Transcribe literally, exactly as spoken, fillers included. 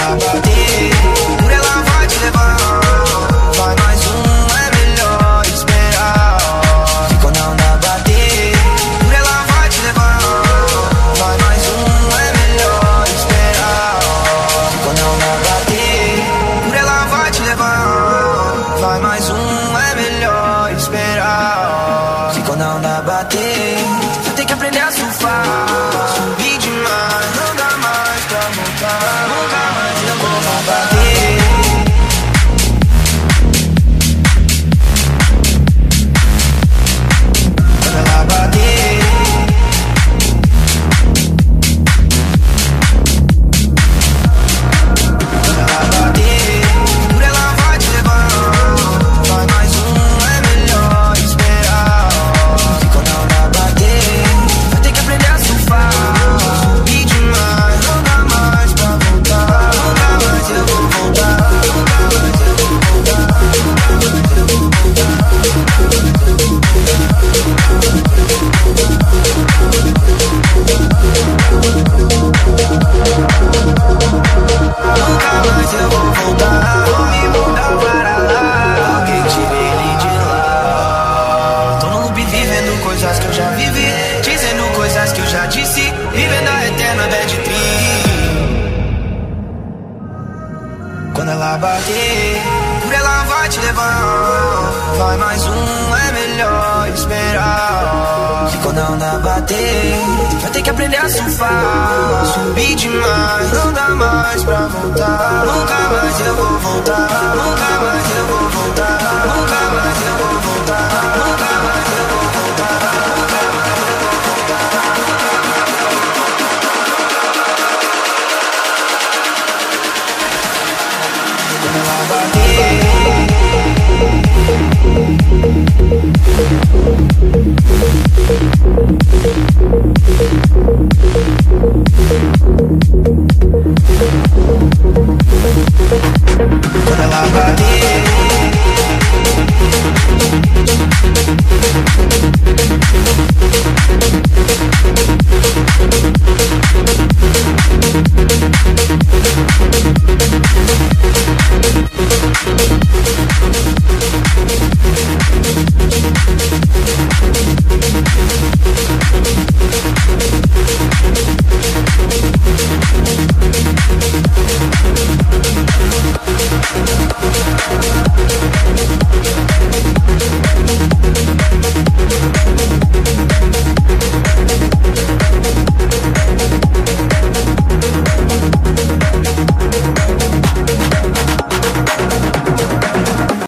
ela bater, por ela vai te levar. Vai mais um, é melhor esperar. Que quando ela bater, por ela vai te levar. Vai mais um, é melhor esperar. Que quando ela bater, por ela vai te levar. Vai mais um, é melhor esperar. Que quando ela bater, vai ter que aprender a surfar. Subir demais, não dá mais pra voltar. Nunca mais eu vou bater. Quando ela bater, quando ela bater, por ela vai te levar. Vai mais um, é melhor esperar. Que quando ela bater, vai ter que aprender a surfar. Subir demais, não dá mais pra voltar. Nunca mais eu vou voltar. Nunca mais eu vou voltar. Nunca mais eu vou Nunca mais eu vou voltar. Vou me mudar para lá. Alguém tire ele de lá. Tô no loop vivendo coisas que eu já vivi, dizendo coisas que eu já disse, vivendo a eterna bad trip. Quando ela bater, por ela vai te levar. Vai mais um, é melhor esperar. Que quando ela bater, vai ter que aprender a surfar. Subir demais, não dá mais pra voltar. Nunca mais eu vou voltar. Nunca